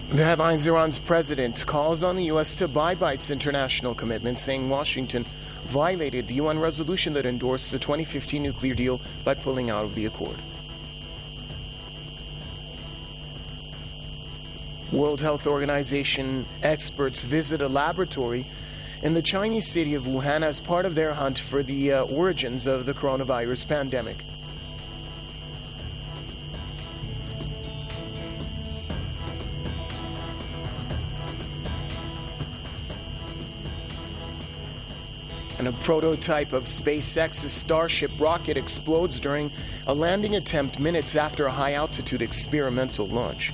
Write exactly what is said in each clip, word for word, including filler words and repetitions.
The headlines: Iran's president calls on the U S to abide by its international commitments, saying Washington violated the U N resolution that endorsed the twenty fifteen nuclear deal by pulling out of the accord. World Health Organization experts visit a laboratory in the Chinese city of Wuhan as part of their hunt for the uh, origins of the coronavirus pandemic. And a prototype of SpaceX's Starship rocket explodes during a landing attempt minutes after a high-altitude experimental launch.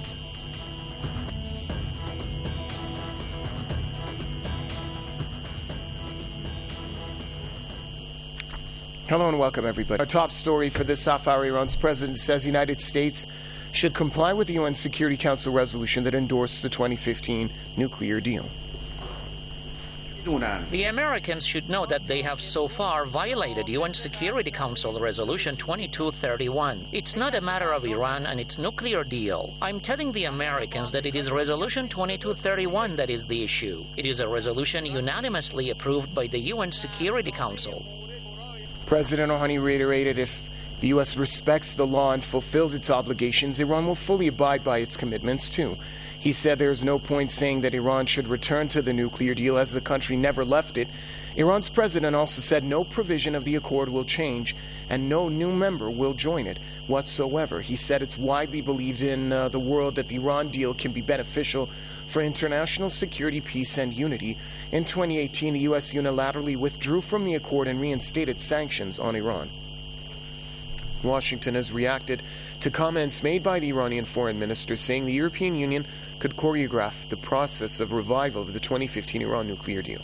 Hello and welcome, everybody. Our top story for this half hour: Iran's president says the United States should comply with the U N Security Council resolution that endorsed the twenty fifteen nuclear deal. The Americans should know that they have so far violated U N Security Council Resolution twenty-two thirty-one. It's not a matter of Iran and its nuclear deal. I'm telling the Americans that it is Resolution twenty-two thirty-one that is the issue. It is a resolution unanimously approved by the U N Security Council. President Rouhani reiterated if the U S respects the law and fulfills its obligations, Iran will fully abide by its commitments too. He said there is no point saying that Iran should return to the nuclear deal as the country never left it. Iran's president also said no provision of the accord will change and no new member will join it whatsoever. He said it's widely believed in uh, the world that the Iran deal can be beneficial for international security, peace, and unity. In twenty eighteen, the U S unilaterally withdrew from the accord and reinstated sanctions on Iran. Washington has reacted to comments made by the Iranian foreign minister, saying the European Union could choreograph the process of revival of the twenty fifteen Iran nuclear deal.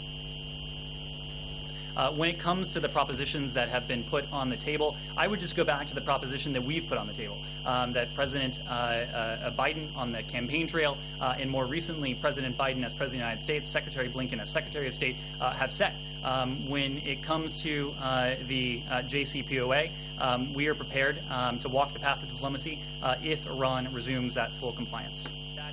Uh, when it comes to the propositions that have been put on the table, I would just go back to the proposition that we've put on the table, um, that President uh, uh, Biden on the campaign trail, uh, and more recently President Biden as President of the United States, Secretary Blinken as Secretary of State, uh, have set. Um, when it comes to uh, the uh, J C P O A, um, we are prepared um, to walk the path of diplomacy uh, if Iran resumes that full compliance.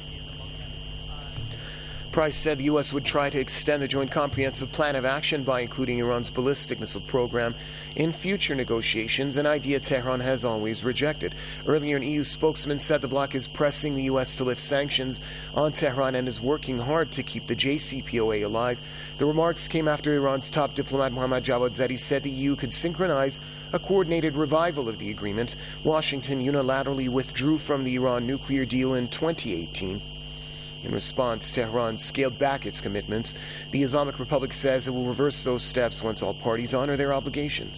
Price said the U S would try to extend the Joint Comprehensive Plan of Action by including Iran's ballistic missile program in future negotiations, an idea Tehran has always rejected. Earlier, an E U spokesman said the bloc is pressing the U S to lift sanctions on Tehran and is working hard to keep the J C P O A alive. The remarks came after Iran's top diplomat Mohammad Javad Zarif said the E U could synchronize a coordinated revival of the agreement. Washington unilaterally withdrew from the Iran nuclear deal in twenty eighteen. In response, Tehran scaled back its commitments. The Islamic Republic says it will reverse those steps once all parties honor their obligations.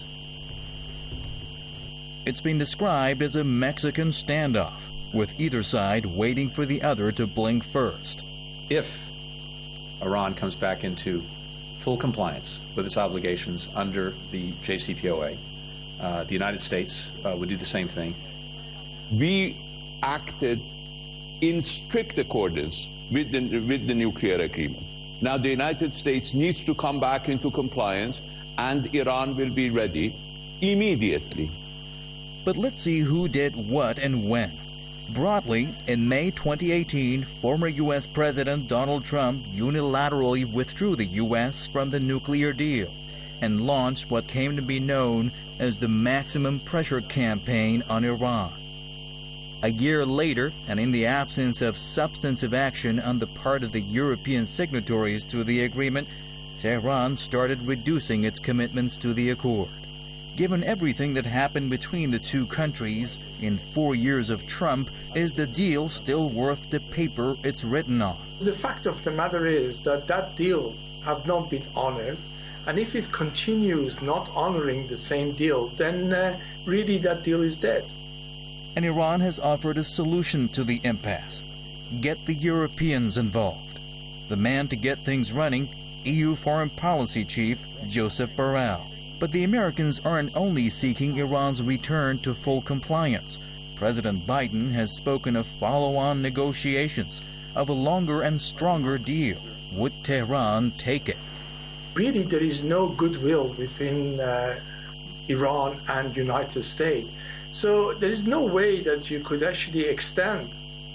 It's been described as a Mexican standoff, with either side waiting for the other to blink first. If Iran comes back into full compliance with its obligations under the J C P O A, uh, the United States uh, would do the same thing. We acted in strict accordance with the, with the nuclear agreement. Now the United States needs to come back into compliance, and Iran will be ready immediately. But let's see who did what and when. Broadly, in May twenty eighteen, former U S President Donald Trump unilaterally withdrew the U S from the nuclear deal and launched what came to be known as the Maximum Pressure Campaign on Iran. A year later, and in the absence of substantive action on the part of the European signatories to the agreement, Tehran started reducing its commitments to the accord. Given everything that happened between the two countries in four years of Trump, is the deal still worth the paper it's written on? The fact of the matter is that that deal have not been honored, and if it continues not honoring the same deal, then uh, really that deal is dead. And Iran has offered a solution to the impasse. Get the Europeans involved. The man to get things running, E U Foreign Policy Chief Joseph Borrell. But the Americans aren't only seeking Iran's return to full compliance. President Biden has spoken of follow-on negotiations, of a longer and stronger deal. Would Tehran take it? Really, there is no goodwill between uh, Iran and United States. So there is no way that you could actually extend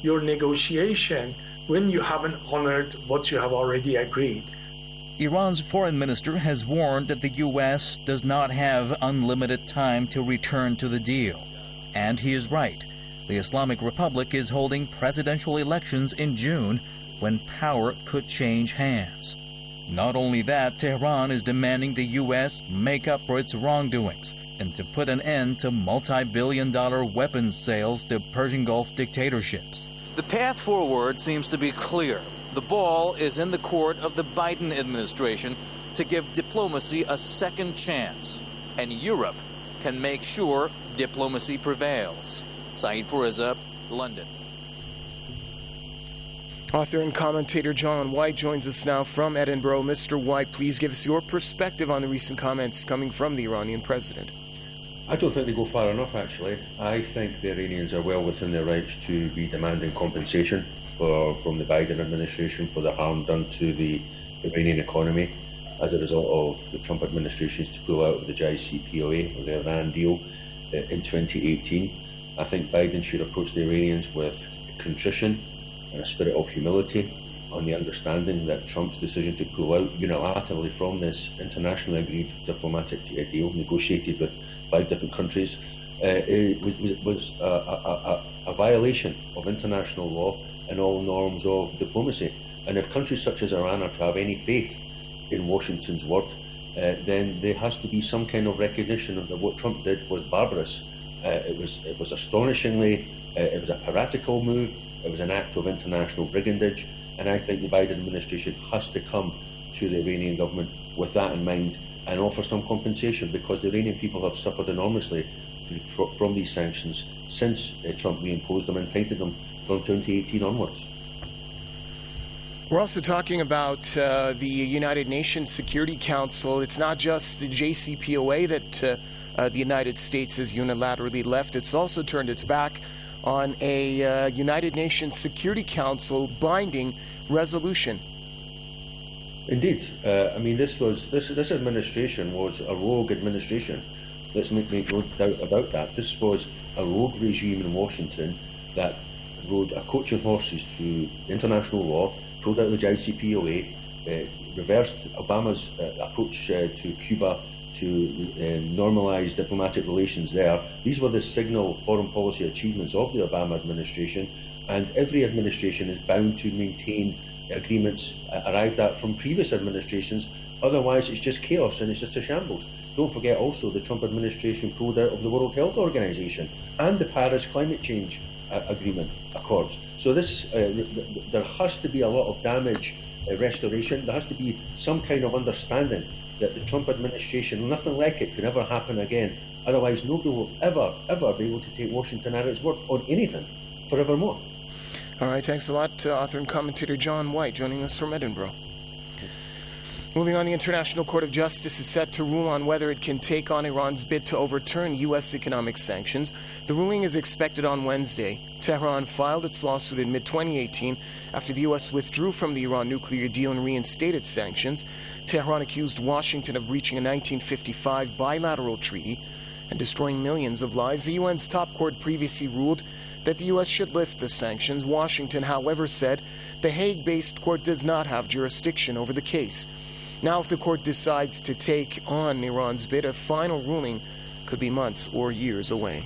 your negotiation when you haven't honored what you have already agreed. Iran's foreign minister has warned that the U S does not have unlimited time to return to the deal. And he is right. The Islamic Republic is holding presidential elections in June when power could change hands. Not only that, Tehran is demanding the U S make up for its wrongdoings and to put an end to multi-billion dollar weapons sales to Persian Gulf dictatorships. The path forward seems to be clear. The ball is in the court of the Biden administration to give diplomacy a second chance, and Europe can make sure diplomacy prevails. Saeed Pourreza, London. Author and commentator John White joins us now from Edinburgh. Mister White, please give us your perspective on the recent comments coming from the Iranian president. I don't think they go far enough, actually. I think the Iranians are well within their rights to be demanding compensation for, from the Biden administration for the harm done to the Iranian economy as a result of the Trump administration's to pull out of the J C P O A, or the Iran deal, uh, in twenty eighteen. I think Biden should approach the Iranians with contrition and a spirit of humility on the understanding that Trump's decision to pull out unilaterally from this internationally agreed diplomatic uh, deal negotiated with five different countries uh, was, was a, a, a, a violation of international law and all norms of diplomacy. And if countries such as Iran are to have any faith in Washington's word, uh, then there has to be some kind of recognition that what Trump did was barbarous. Uh, it was it was astonishingly, uh, it was a piratical move, it was an act of international brigandage, and I think the Biden administration has to come to the Iranian government with that in mind and offer some compensation, because the Iranian people have suffered enormously from these sanctions since uh, Trump reimposed them and tightened them from twenty eighteen onwards. We're also talking about uh, the United Nations Security Council. It's not just the J C P O A that uh, uh, the United States has unilaterally left. It's also turned its back on a uh, United Nations Security Council binding resolution. Indeed. Uh, I mean, this was this this administration was a rogue administration. Let's make, make no doubt about that. This was a rogue regime in Washington that rode a coach and horses through international law, pulled out of the J C P O A, uh, reversed Obama's uh, approach uh, to Cuba to uh, normalise diplomatic relations there. These were the signal foreign policy achievements of the Obama administration, and every administration is bound to maintain agreements uh, arrived at from previous administrations. Otherwise, it's just chaos and it's just a shambles. Don't forget also the Trump administration pulled out of the World Health Organization and the Paris Climate Change uh, Agreement Accords. So this, uh, there has to be a lot of damage uh, restoration. There has to be some kind of understanding that the Trump administration, nothing like it could ever happen again. Otherwise, nobody will ever, ever be able to take Washington at its word on anything forevermore. All right, thanks a lot to author and commentator John White joining us from Edinburgh. Moving on, the International Court of Justice is set to rule on whether it can take on Iran's bid to overturn U S economic sanctions. The ruling is expected on Wednesday. Tehran filed its lawsuit in mid twenty eighteen after the U S withdrew from the Iran nuclear deal and reinstated sanctions. Tehran accused Washington of breaching a nineteen fifty-five bilateral treaty and destroying millions of lives. The U N's top court previously ruled that the U S should lift the sanctions. Washington, however, said the Hague-based court does not have jurisdiction over the case. Now, if the court decides to take on Iran's bid, a final ruling could be months or years away.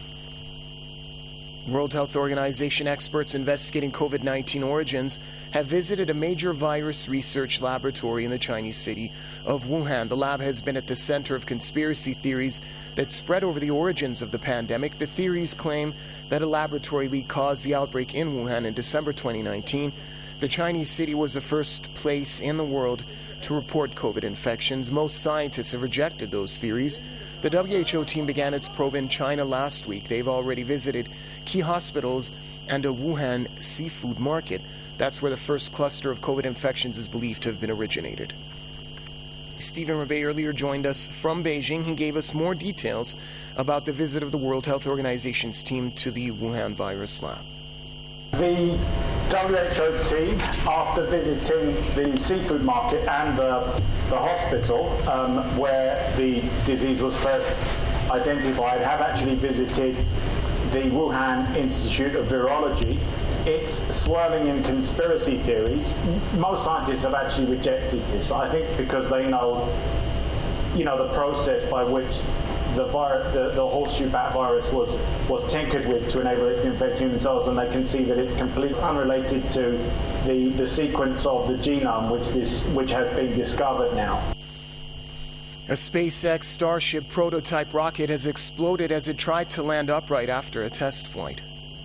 World Health Organization experts investigating COVID nineteen origins have visited a major virus research laboratory in the Chinese city of Wuhan. The lab has been at the center of conspiracy theories that spread over the origins of the pandemic. The theories claim that a laboratory leak caused the outbreak in Wuhan in December twenty nineteen. The Chinese city was the first place in the world to report COVID infections. Most scientists have rejected those theories. The W H O team began its probe in China last week. They've already visited key hospitals and a Wuhan seafood market. That's where the first cluster of COVID infections is believed to have been originated. Stephen Rebay earlier joined us from Beijing. He gave us more details about the visit of the World Health Organization's team to the Wuhan virus lab. The W H O team, after visiting the seafood market and the, the hospital um, where the disease was first identified, have actually visited the Wuhan Institute of Virology. It's swirling in conspiracy theories. Most scientists have actually rejected this, I think, because they know, you know, the process by which the, vir- the, the horseshoe bat virus was, was tinkered with to enable it to infect human cells, and they can see that it's completely unrelated to the, the sequence of the genome which, this, which has been discovered now. A SpaceX Starship prototype rocket has exploded as it tried to land upright after a test flight.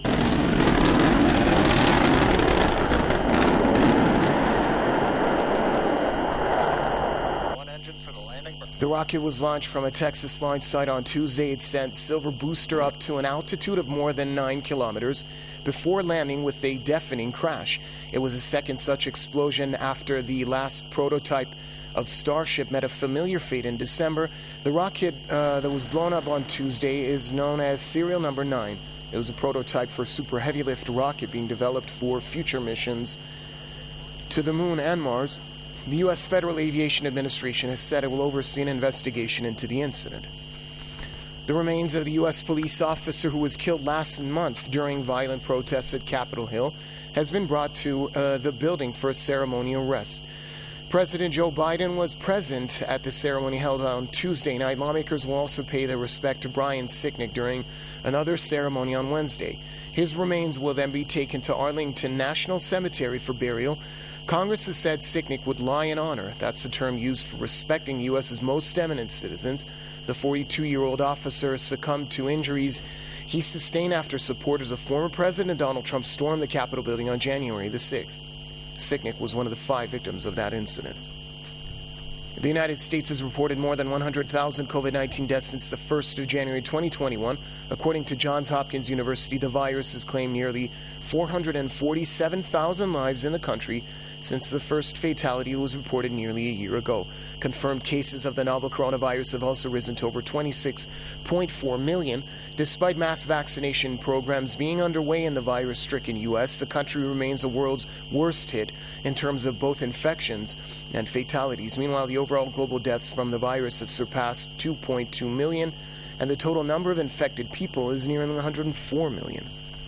The rocket was launched from a Texas launch site on Tuesday. It sent Silver Booster up to an altitude of more than nine kilometers before landing with a deafening crash. It was a second such explosion after the last prototype of Starship met a familiar fate in December. The rocket uh, that was blown up on Tuesday is known as Serial Number nine. It was a prototype for a super heavy lift rocket being developed for future missions to the Moon and Mars. The U S Federal Aviation Administration has said it will oversee an investigation into the incident. The remains of the U S police officer who was killed last month during violent protests at Capitol Hill has been brought to uh, the building for a ceremonial rest. President Joe Biden was present at the ceremony held on Tuesday night. Lawmakers will also pay their respect to Brian Sicknick during another ceremony on Wednesday. His remains will then be taken to Arlington National Cemetery for burial. Congress has said Sicknick would lie in honor. That's a term used for respecting the U S's most eminent citizens. The forty-two-year-old officer succumbed to injuries he sustained after supporters of former President Donald Trump stormed the Capitol building on January the sixth. Sicknick was one of the five victims of that incident. The United States has reported more than one hundred thousand COVID nineteen deaths since the first of January twenty twenty-one. According to Johns Hopkins University, the virus has claimed nearly four hundred forty-seven thousand lives in the country since the first fatality was reported nearly a year ago. Confirmed cases of the novel coronavirus have also risen to over twenty-six point four million. Despite mass vaccination programs being underway in the virus-stricken U S, the country remains the world's worst hit in terms of both infections and fatalities. Meanwhile, the overall global deaths from the virus have surpassed two point two million, and the total number of infected people is nearing one hundred four million.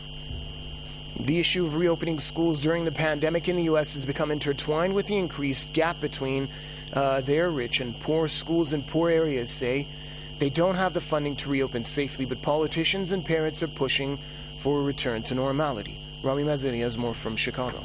The issue of reopening schools during the pandemic in the U S has become intertwined with the increased gap between uh, their rich and poor. Schools in poor areas say they don't have the funding to reopen safely, but politicians and parents are pushing for a return to normality. Rami Mazzini has more from Chicago.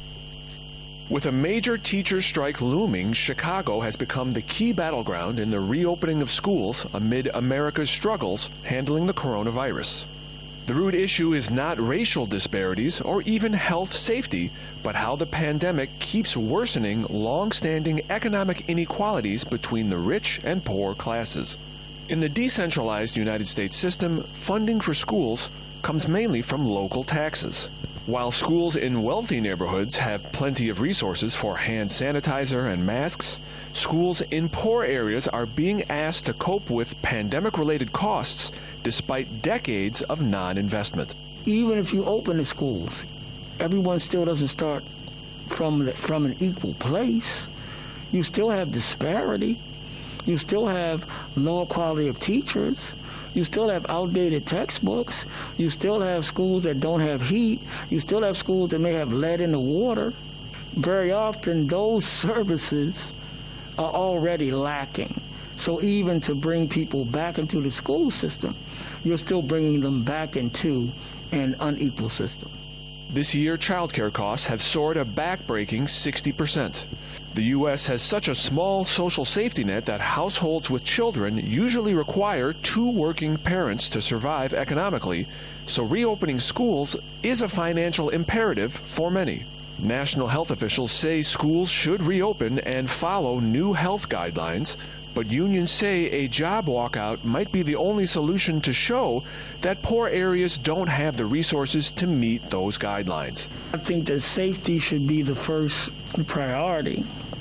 With a major teacher strike looming, Chicago has become the key battleground in the reopening of schools amid America's struggles handling the coronavirus. The root issue is not racial disparities or even health safety, but how the pandemic keeps worsening long-standing economic inequalities between the rich and poor classes. In the decentralized United States system, funding for schools comes mainly from local taxes. While schools in wealthy neighborhoods have plenty of resources for hand sanitizer and masks, schools in poor areas are being asked to cope with pandemic-related costs despite decades of non-investment. Even if you open the schools, everyone still doesn't start from, the, from an equal place. You still have disparity. You still have lower quality of teachers. You still have outdated textbooks. You still have schools that don't have heat. You still have schools that may have lead in the water. Very often, those services are already lacking. So even to bring people back into the school system, you're still bringing them back into an unequal system. This year, childcare costs have soared a back-breaking sixty percent. The U S has such a small social safety net that households with children usually require two working parents to survive economically, so reopening schools is a financial imperative for many. National health officials say schools should reopen and follow new health guidelines, but unions say a job walkout might be the only solution to show that poor areas don't have the resources to meet those guidelines. I think that safety should be the first priority.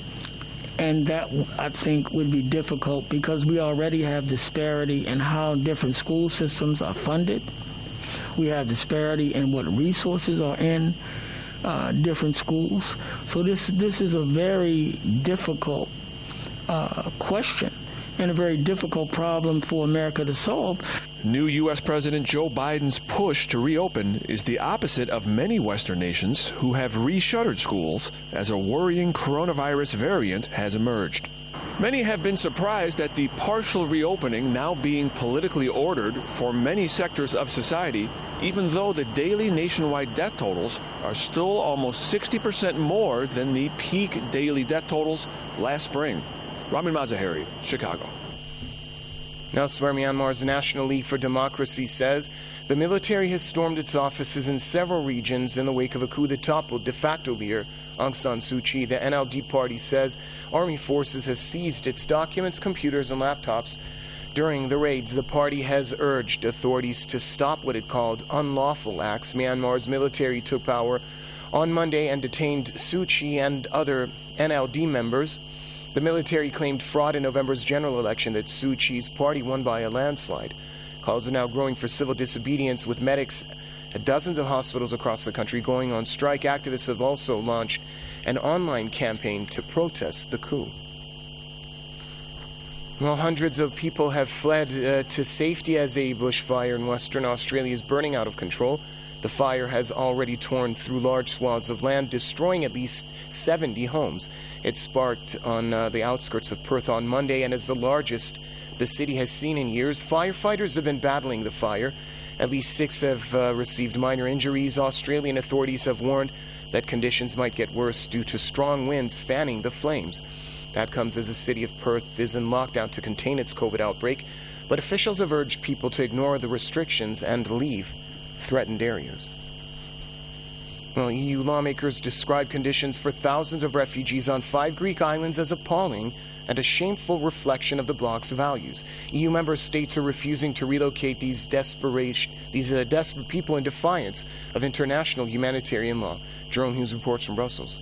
And that, I think, would be difficult because we already have disparity in how different school systems are funded. We have disparity in what resources are in uh, different schools. So this this is a very difficult uh, question and a very difficult problem for America to solve. New U S. President Joe Biden's push to reopen is the opposite of many Western nations who have re-shuttered schools as a worrying coronavirus variant has emerged. Many have been surprised at the partial reopening now being politically ordered for many sectors of society, even though the daily nationwide death totals are still almost sixty percent more than the peak daily death totals last spring. Ramin Mazaheri, Chicago. Elsewhere, Myanmar's National League for Democracy says the military has stormed its offices in several regions in the wake of a coup that toppled de facto leader Aung San Suu Kyi. The N L D party says army forces have seized its documents, computers, and laptops. During the raids, the party has urged authorities to stop what it called unlawful acts. Myanmar's military took power on Monday and detained Suu Kyi and other N L D members. The military claimed fraud in November's general election that Suu Kyi's party won by a landslide. Calls are now growing for civil disobedience, with medics at dozens of hospitals across the country going on strike. Activists have also launched an online campaign to protest the coup. Well, hundreds of people have fled uh, to safety as a bushfire in Western Australia is burning out of control. The fire has already torn through large swaths of land, destroying at least seventy homes. It sparked on uh, the outskirts of Perth on Monday and is the largest the city has seen in years. Firefighters have been battling the fire. At least six have uh, received minor injuries. Australian authorities have warned that conditions might get worse due to strong winds fanning the flames. That comes as the city of Perth is in lockdown to contain its COVID outbreak, but officials have urged people to ignore the restrictions and leave threatened areas. Well, E U lawmakers describe conditions for thousands of refugees on five Greek islands as appalling and a shameful reflection of the bloc's values. E U member states are refusing to relocate these desperation, these uh, desperate people in defiance of international humanitarian law. Jerome Hughes reports from Brussels.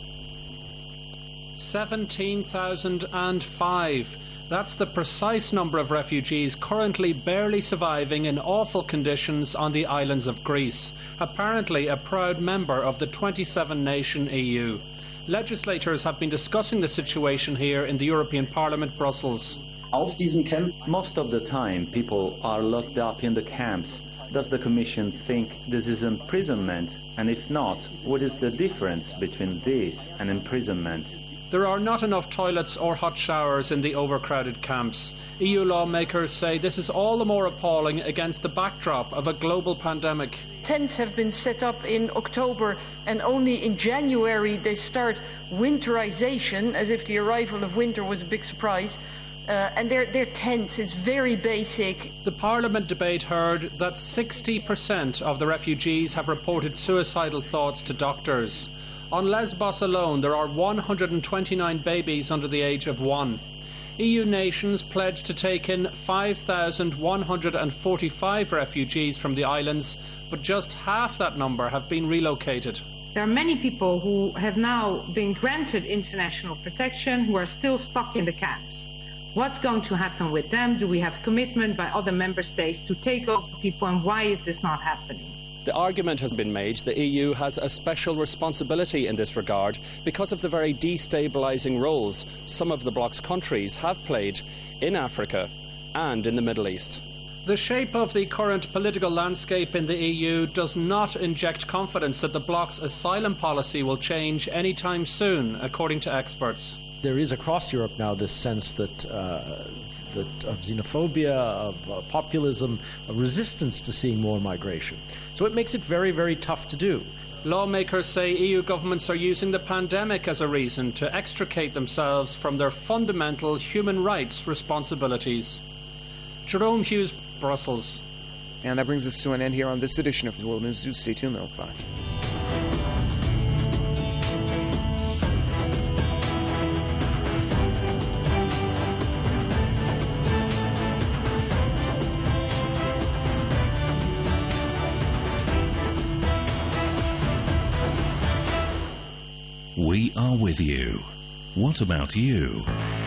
seventeen thousand five. That's the precise number of refugees currently barely surviving in awful conditions on the islands of Greece, apparently a proud member of the twenty-seven nation E U. Legislators have been discussing the situation here in the European Parliament, Brussels. Most of the time, people are locked up in the camps. Does the Commission think this is imprisonment? And if not, what is the difference between this and imprisonment? There are not enough toilets or hot showers in the overcrowded camps. E U lawmakers say this is all the more appalling against the backdrop of a global pandemic. Tents have been set up in October, and only in January they start winterization, as if the arrival of winter was a big surprise. Uh, and their, their tents is very basic. The Parliament debate heard that sixty percent of the refugees have reported suicidal thoughts to doctors. On Lesbos alone, there are one hundred twenty-nine babies under the age of one. E U nations pledged to take in five thousand one hundred forty-five refugees from the islands, but just half that number have been relocated. There are many people who have now been granted international protection who are still stuck in the camps. What's going to happen with them? Do we have commitment by other member states to take over people, and why is this not happening? The argument has been made the E U has a special responsibility in this regard because of the very destabilising roles some of the bloc's countries have played in Africa and in the Middle East. The shape of the current political landscape in the E U does not inject confidence that the bloc's asylum policy will change anytime soon, according to experts. There is across Europe now this sense that uh, that of xenophobia, of uh, populism, a resistance to seeing more migration. So it makes it very, very tough to do. Lawmakers say E U governments are using the pandemic as a reason to extricate themselves from their fundamental human rights responsibilities. Jerome Hughes, Brussels. And that brings us to an end here on this edition of the World News. Stay tuned, though. Bye. We are with you. What about you?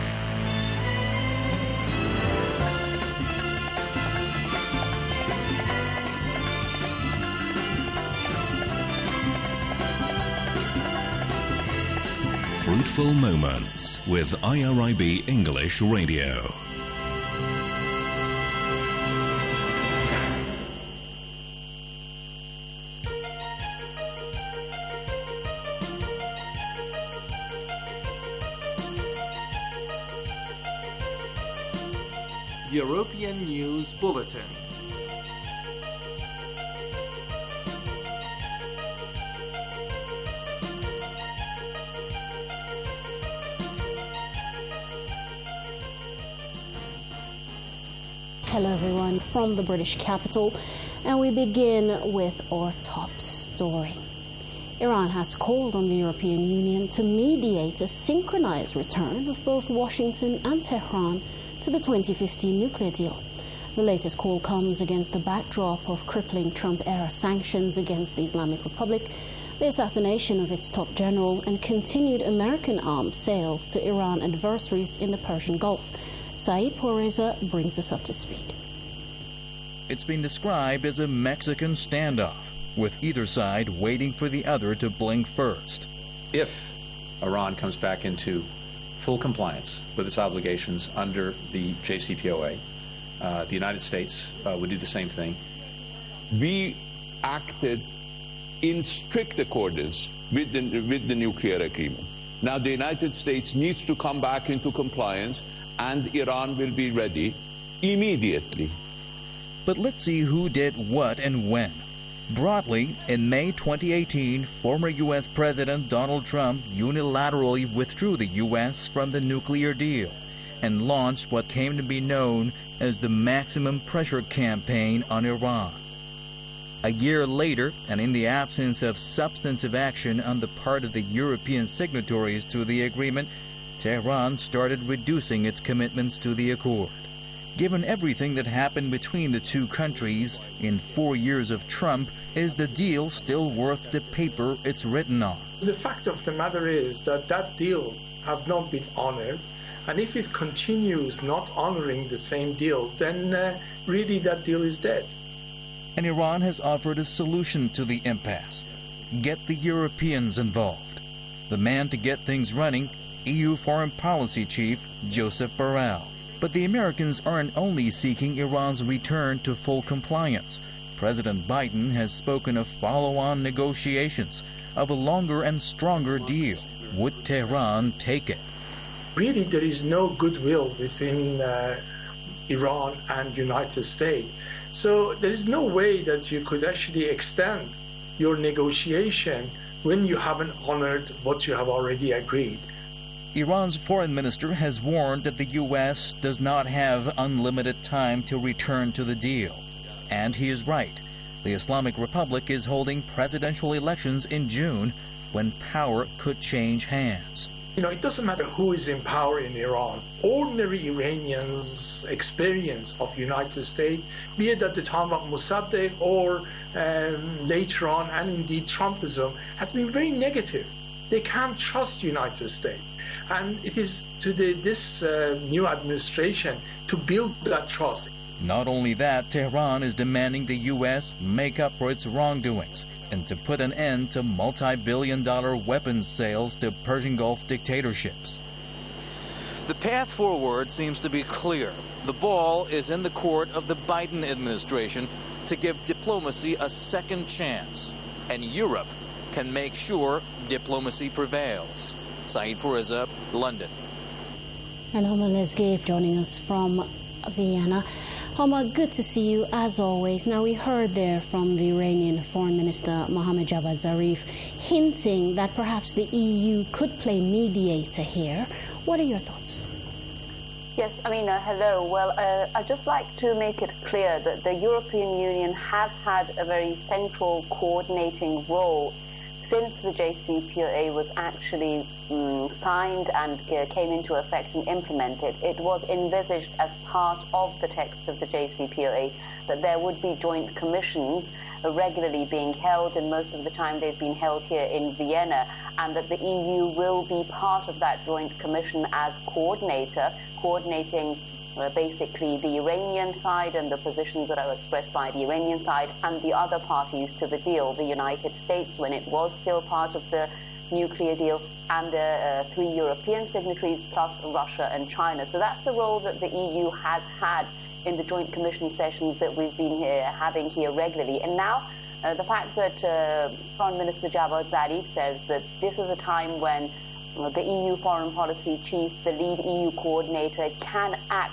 Fruitful Moments with I R I B English Radio. European News Bulletin. Hello everyone from the British capital, and we begin with our top story. Iran has called on the European Union to mediate a synchronized return of both Washington and Tehran to the twenty fifteen nuclear deal. The latest call comes against the backdrop of crippling Trump-era sanctions against the Islamic Republic, the assassination of its top general, and continued American arms sales to Iran adversaries in the Persian Gulf. Saeed Pourreza brings us up to speed. It's been described as a Mexican standoff, with either side waiting for the other to blink first. If Iran comes back into full compliance with its obligations under the J C P O A, uh, the United States uh, would do the same thing. We acted in strict accordance with the, with the nuclear agreement. Now the United States needs to come back into compliance, and Iran will be ready immediately. But let's see who did what and when. Broadly, in May twenty eighteen, former U S President Donald Trump unilaterally withdrew the U S from the nuclear deal and launched what came to be known as the Maximum Pressure Campaign on Iran. A year later, and in the absence of substantive action on the part of the European signatories to the agreement, Tehran started reducing its commitments to the accord. Given everything that happened between the two countries in four years of Trump, is the deal still worth the paper it's written on? The fact of the matter is that that deal have not been honored, and if it continues not honoring the same deal, then uh, really that deal is dead. And Iran has offered a solution to the impasse. Get the Europeans involved. The man to get things running, E U Foreign Policy Chief Joseph Borrell. But the Americans aren't only seeking Iran's return to full compliance. President Biden has spoken of follow-on negotiations, of a longer and stronger deal. Would Tehran take it? Really, there is no goodwill between uh, Iran and United States. So there is no way that you could actually extend your negotiation when you haven't honored what you have already agreed. Iran's foreign minister has warned that the U S does not have unlimited time to return to the deal. And he is right. The Islamic Republic is holding presidential elections in June when power could change hands. You know, it doesn't matter who is in power in Iran. Ordinary Iranians' experience of United States, be it at the time of Mossadegh or um, later on, and indeed Trumpism, has been very negative. They can't trust United States. And it is to the, this uh, new administration to build that trust. Not only that, Tehran is demanding the U S make up for its wrongdoings and to put an end to multi-billion dollar weapons sales to Persian Gulf dictatorships. The path forward seems to be clear. The ball is in the court of the Biden administration to give diplomacy a second chance. And Europe can make sure diplomacy prevails. Saeed Pourreza, London. And Homa Lesgabe joining us from Vienna. Homa, good to see you as always. Now, we heard there from the Iranian Foreign Minister Mohammad Javad Zarif hinting that perhaps the E U could play mediator here. What are your thoughts? Yes, Amina, hello. Well, uh, I'd just like to make it clear that the European Union has had a very central coordinating role since the J C P O A was actually um, signed and uh, came into effect and implemented. It was envisaged as part of the text of the J C P O A that there would be joint commissions uh, regularly being held, and most of the time they've been held here in Vienna, and that the E U will be part of that joint commission as coordinator, coordinating Uh, basically the Iranian side and the positions that are expressed by the Iranian side and the other parties to the deal, the United States when it was still part of the nuclear deal, and the uh, three European signatories plus Russia and China. So that's the role that the E U has had in the joint commission sessions that we've been here, having here regularly. And now uh, the fact that uh, Foreign Minister Javad Zarif says that this is a time when the E U foreign policy chief, the lead E U coordinator, can act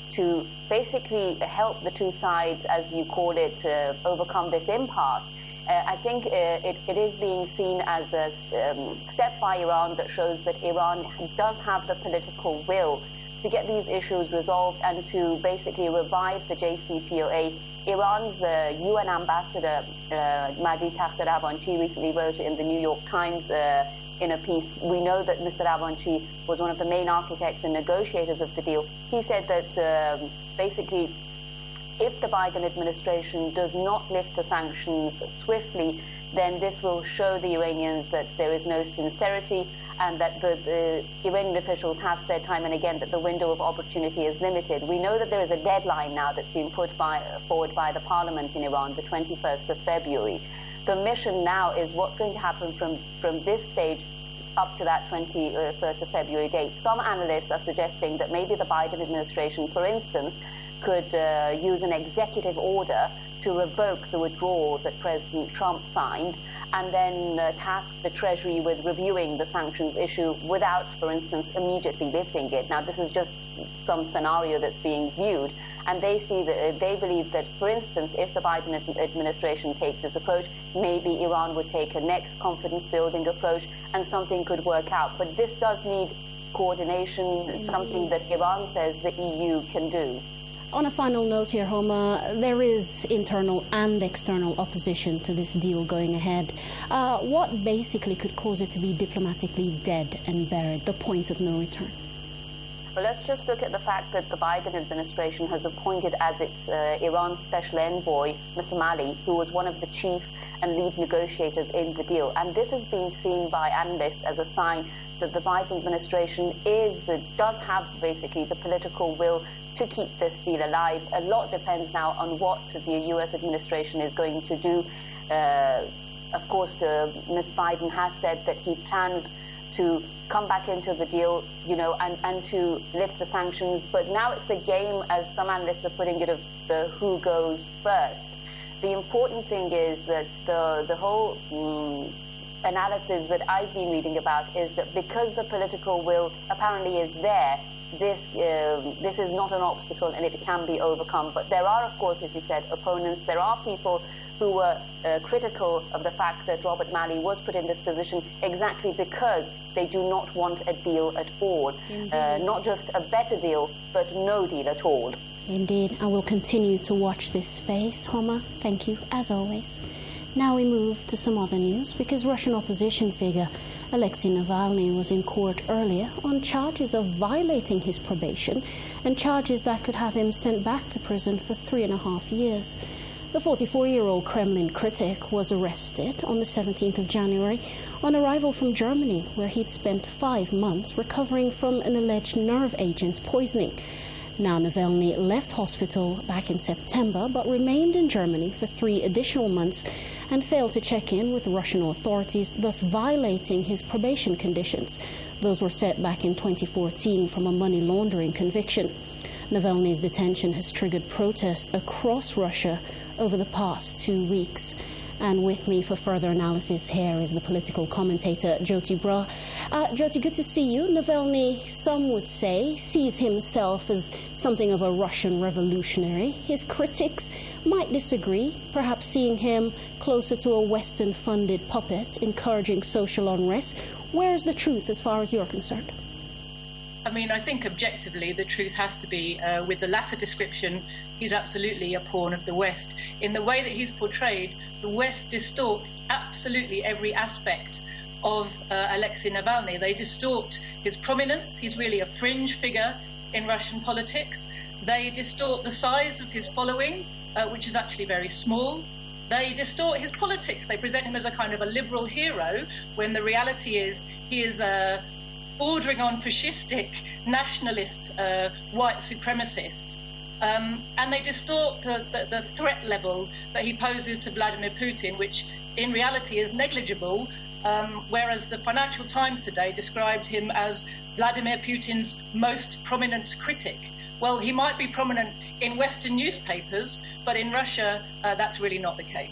to basically help the two sides, as you call it, uh, overcome this impasse. Uh, I think uh, it, it is being seen as a um, step by Iran that shows that Iran does have the political will to get these issues resolved and to basically revive the J C P O A. Iran's uh, U N ambassador, uh, Mahdi Takhtravanchi, recently wrote in the New York Times uh, in a piece. We know that Mister Ravanchi was one of the main architects and negotiators of the deal. He said that um, basically, if the Biden administration does not lift the sanctions swiftly, then this will show the Iranians that there is no sincerity and that the, the Iranian officials have said time and again that the window of opportunity is limited. We know that there is a deadline now that's been put by, forward by the parliament in Iran, the twenty-first of February. The mission now is what's going to happen from, from this stage up to that twenty-first of February date. Some analysts are suggesting that maybe the Biden administration, for instance, could uh, use an executive order to revoke the withdrawal that President Trump signed and then uh, task the Treasury with reviewing the sanctions issue without, for instance, immediately lifting it. Now, this is just some scenario that's being viewed, and they see that uh, they believe that, for instance, if the Biden administration takes this approach, maybe Iran would take a next confidence-building approach and something could work out. But this does need coordination. It's something that Iran says the E U can do. On a final note here, Homa, there is internal and external opposition to this deal going ahead. Uh, what basically could cause it to be diplomatically dead and buried, the point of no return? Well, let's just look at the fact that the Biden administration has appointed as its uh, Iran special envoy, Mister Mali, who was one of the chief and lead negotiators in the deal. And this is being seen by analysts as a sign that the Biden administration is, uh, does have basically the political will to keep this deal alive. A lot depends now on what the U S administration is going to do. Uh, of course, uh, Mister Biden has said that he plans to come back into the deal, you know, and, and to lift the sanctions. But now it's a game, as some analysts are putting it, of the who goes first. The important thing is that the, the whole um, analysis that I've been reading about is that because the political will apparently is there, This uh, this is not an obstacle and it can be overcome. But there are, of course, as you said, opponents. There are people who were uh, critical of the fact that Robert Malley was put in this position exactly because they do not want a deal at all. Uh, not just a better deal, but no deal at all. Indeed. I will continue to watch this space. Homa, thank you, as always. Now we move to some other news, because Russian opposition figure Alexei Navalny was in court earlier on charges of violating his probation and charges that could have him sent back to prison for three and a half years. The forty-four-year-old Kremlin critic was arrested on the seventeenth of January on arrival from Germany, where he'd spent five months recovering from an alleged nerve agent poisoning. Now, Navalny left hospital back in September, but remained in Germany for three additional months and failed to check in with Russian authorities, thus violating his probation conditions. Those were set back in twenty fourteen from a money laundering conviction. Navalny's detention has triggered protests across Russia over the past two weeks. And with me for further analysis here is the political commentator Jyoti Bra. Uh, Jyoti, good to see you. Navalny, some would say, sees himself as something of a Russian revolutionary. His critics might disagree, perhaps seeing him closer to a Western-funded puppet encouraging social unrest. Where is the truth as far as you're concerned? I mean, I think objectively the truth has to be uh, with the latter description, he's absolutely a pawn of the West. In the way that he's portrayed, the West distorts absolutely every aspect of uh, Alexei Navalny. They distort his prominence. He's really a fringe figure in Russian politics. They distort the size of his following, uh, which is actually very small. They distort his politics. They present him as a kind of a liberal hero, when the reality is he is a bordering on fascistic, nationalist, uh, white supremacist. Um, and they distort the, the, the threat level that he poses to Vladimir Putin, which in reality is negligible, um, whereas the Financial Times today described him as Vladimir Putin's most prominent critic. Well, he might be prominent in Western newspapers, but in Russia, uh, that's really not the case.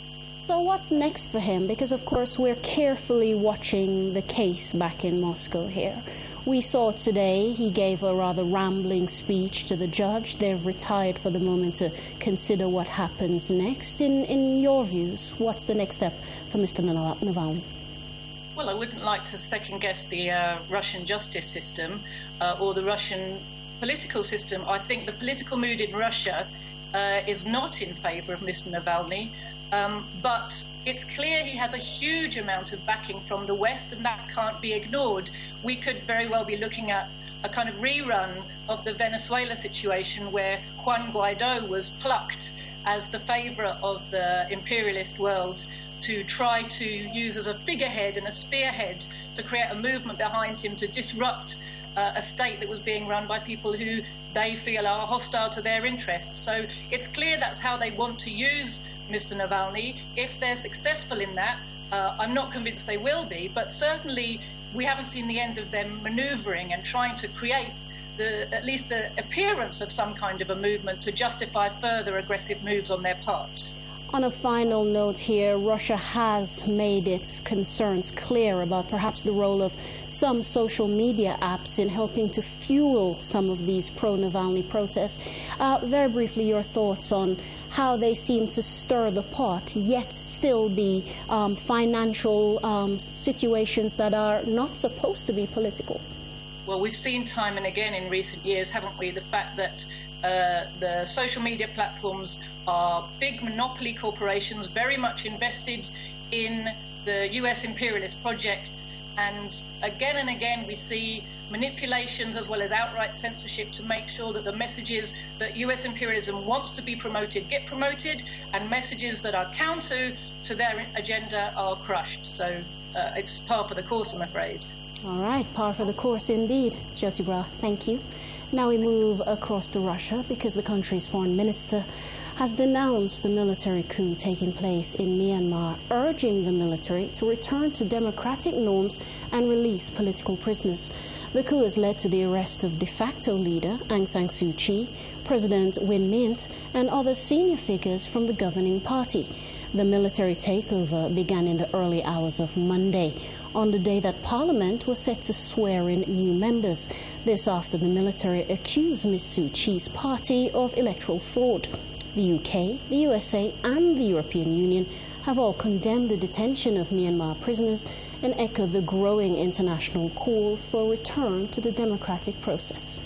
So what's next for him? Because, of course, we're carefully watching the case back in Moscow here. We saw today he gave a rather rambling speech to the judge. They've retired for the moment to consider what happens next. In, in your views, what's the next step for Mister Navalny? Well, I wouldn't like to second-guess the uh, Russian justice system uh, or the Russian political system. I think the political mood in Russia uh, is not in favour of Mister Navalny, um, but it's clear he has a huge amount of backing from the West, and that can't be ignored. We could very well be looking at a kind of rerun of the Venezuela situation where Juan Guaido was plucked as the favourite of the imperialist world to try to use as a figurehead and a spearhead to create a movement behind him to disrupt uh, a state that was being run by people who they feel are hostile to their interests. So it's clear that's how they want to use Mister Navalny. If they're successful in that, uh, I'm not convinced they will be, but certainly we haven't seen the end of them manoeuvring and trying to create the, at least the appearance of some kind of a movement to justify further aggressive moves on their part. On a final note here, Russia has made its concerns clear about perhaps the role of some social media apps in helping to fuel some of these pro-Navalny protests. Uh, very briefly, your thoughts on how they seem to stir the pot, yet still be um, financial um, situations that are not supposed to be political. Well, we've seen time and again in recent years, haven't we, the fact that uh, the social media platforms are big monopoly corporations very much invested in the U S imperialist project. And again and again, we see manipulations as well as outright censorship to make sure that the messages that U S imperialism wants to be promoted get promoted, and messages that are counter to their agenda are crushed. So uh, it's par for the course, I'm afraid. All right, par for the course indeed. Jyoti, thank you. Now we move across to Russia because the country's foreign minister has denounced the military coup taking place in Myanmar, urging the military to return to democratic norms and release political prisoners. The coup has led to the arrest of de facto leader Aung San Suu Kyi, President Win Myint, and other senior figures from the governing party. The military takeover began in the early hours of Monday, on the day that Parliament was set to swear in new members. This after the military accused Miz Suu Kyi's party of electoral fraud. The U K, the U S A and the European Union have all condemned the detention of Myanmar prisoners and echoed the growing international calls for a return to the democratic process.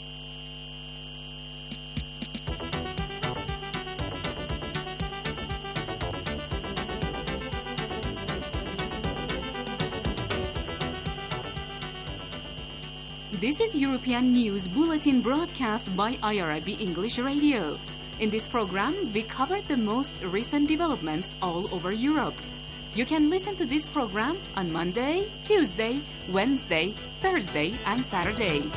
This is European News Bulletin broadcast by I R I B English Radio. In this program, we cover the most recent developments all over Europe. You can listen to this program on Monday, Tuesday, Wednesday, Thursday, and Saturday.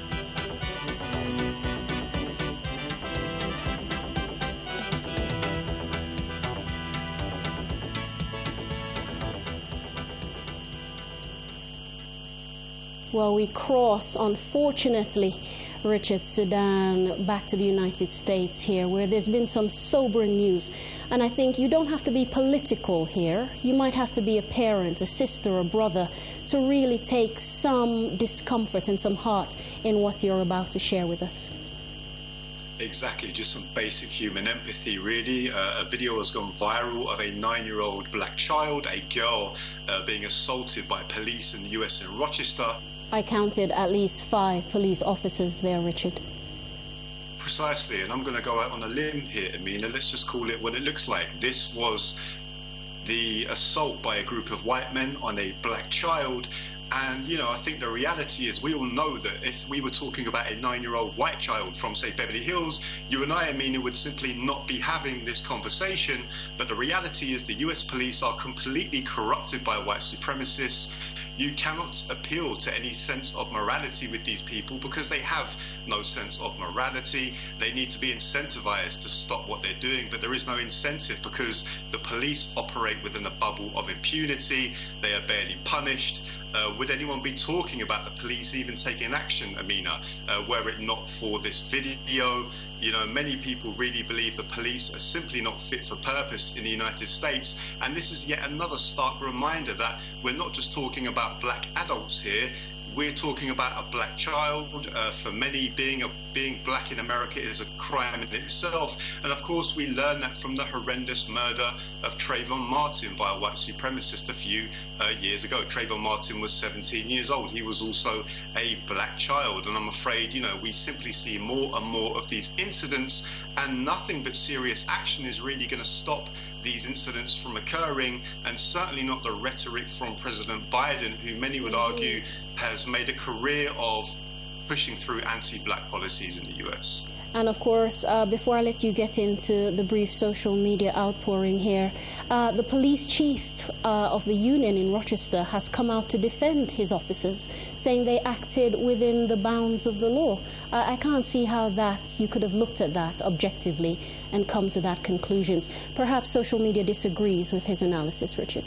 Well, we cross, unfortunately, Richard, Sudan, back to the United States here, where there's been some sobering news. And I think you don't have to be political here. You might have to be a parent, a sister, a brother, to really take some discomfort and some heart in what you're about to share with us. Exactly, just some basic human empathy, really. Uh, a video has gone viral of a nine-year-old black child, a girl, uh, being assaulted by police in the U S in Rochester. I counted at least five police officers there, Richard. Precisely, and I'm going to go out on a limb here, Amina. Let's just call it what it looks like. This was the assault by a group of white men on a black child. And, you know, I think the reality is we all know that if we were talking about a nine-year-old white child from, say, Beverly Hills, you and I, Amina, would simply not be having this conversation. But the reality is the U S police are completely corrupted by white supremacists. You cannot appeal to any sense of morality with these people because they have no sense of morality. They need to be incentivized to stop what they're doing, but there is no incentive because the police operate within a bubble of impunity. They are barely punished. Uh, would anyone be talking about the police even taking action, Amina, uh, were it not for this video? You know, many people really believe the police are simply not fit for purpose in the United States. And this is yet another stark reminder that we're not just talking about black adults here. We're talking about a black child. Uh, for many, being a, being black in America is a crime in itself. And of course, we learned that from the horrendous murder of Trayvon Martin by a white supremacist a few uh, years ago. Trayvon Martin was seventeen years old. He was also a black child. And I'm afraid, you know, we simply see more and more of these incidents, and nothing but serious action is really going to stop these incidents from occurring, and certainly not the rhetoric from President Biden, who many would argue has made a career of pushing through anti-black policies in the U S. And of course, uh, before I let you get into the brief social media outpouring here, uh, the police chief uh, of the union in Rochester has come out to defend his officers, saying they acted within the bounds of the law. Uh, I can't see how that you could have looked at that objectively and come to that conclusion. Perhaps social media disagrees with his analysis, Richard.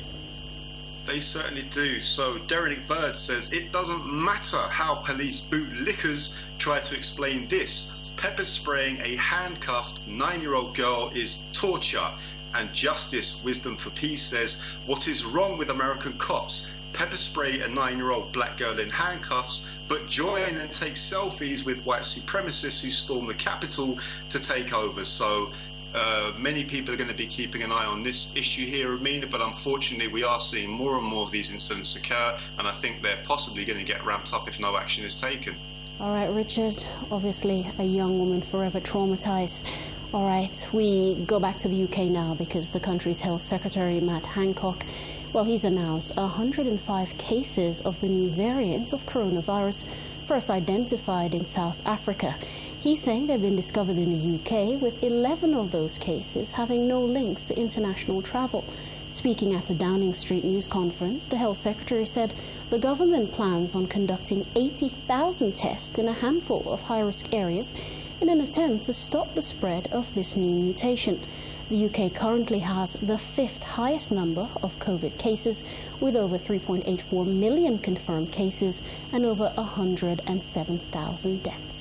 They certainly do. So Derek Bird says, it doesn't matter how police bootlickers try to explain this. Pepper spraying a handcuffed nine-year-old girl is torture. And Justice Wisdom for Peace says, what is wrong with American cops? Pepper spray a nine-year-old black girl in handcuffs, but join and take selfies with white supremacists who storm the Capitol to take over. So uh, many people are going to be keeping an eye on this issue here, Amina, but unfortunately we are seeing more and more of these incidents occur, and I think they're possibly going to get ramped up if no action is taken. All right, Richard, obviously a young woman forever traumatized. All right, we go back to the U K now because the country's Health Secretary, Matt Hancock, well, he's announced one hundred five cases of the new variant of coronavirus first identified in South Africa. He's saying they've been discovered in the U K, with eleven of those cases having no links to international travel. Speaking at a Downing Street news conference, the Health Secretary said the government plans on conducting eighty thousand tests in a handful of high-risk areas in an attempt to stop the spread of this new mutation. The U K currently has the fifth highest number of COVID cases, with over three point eight four million confirmed cases and over one hundred seven thousand deaths.